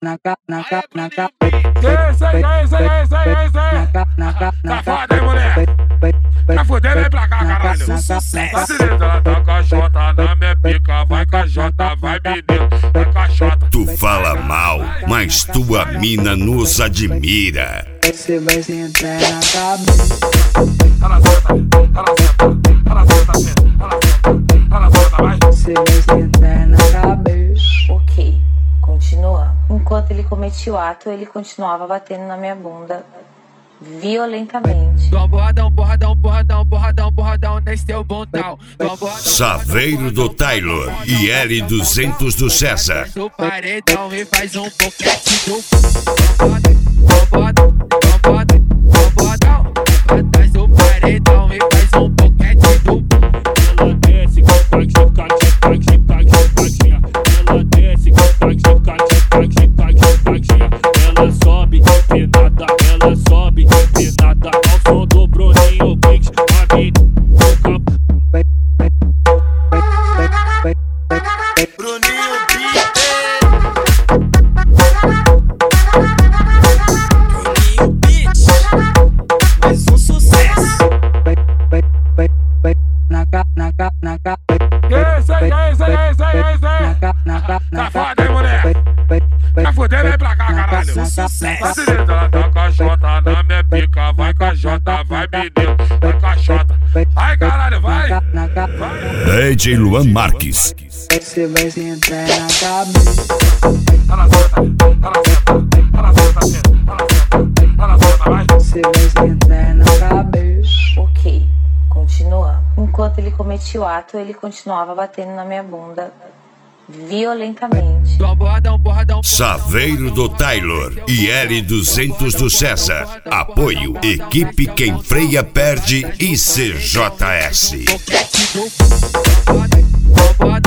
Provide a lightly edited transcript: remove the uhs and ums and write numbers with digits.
Tá foda, hein, moleque? Tá fudendo, vem pra cá, caralho. Ela tá com a jota na minha pica. Vai com a jota, vai menino, vai com a jota. Tu fala mal, mas tua mina nos admira. Você vai sentar na cabeça. Ela senta, ela senta, ela senta, ela senta, vai. Você vai sentar na cabeça. Ok, continua. Enquanto ele cometia o ato, ele continuava batendo na minha bunda violentamente. Borradão, borradão, borradão, borradão, borradão, nesse teu bundão. Saveiro do Taylor e L200 do César. Do paredão e faz um boquete do borradão, borradão, borradão. Atrás do paredão e faz um boquete do. Ela desce com tag, tag, tag, tag, tag. Ela desce com tag, tag, tag, tag. Ela sobe empinada, ela sobe empinada. Ao som do Bruninho Briggs, a mina no campo. Bruninho Briggs, Bruninho Briggs, mais um sucesso. Esse aí. Tá foda, hein, moleque? Tá fudendo, vem pra cá, caralho. Ela tá com a jota na minha pica. Vai com a jota, vai menino, vai com a jota. Vai, caralho, vai. DJ Luan Marques. Você vai sentar na cabeça. Ela senta, ela senta, ela senta, ela senta, vai. Você vai sentar na cabeça. Ok, continua. Enquanto ele cometia o ato, ele continuava batendo na minha bunda violentamente. Borradão, borradão. Saveiro do Taylor e L200 do César. Apoio Equipe Quem Freia Perde e CJS. Boquete do borradão,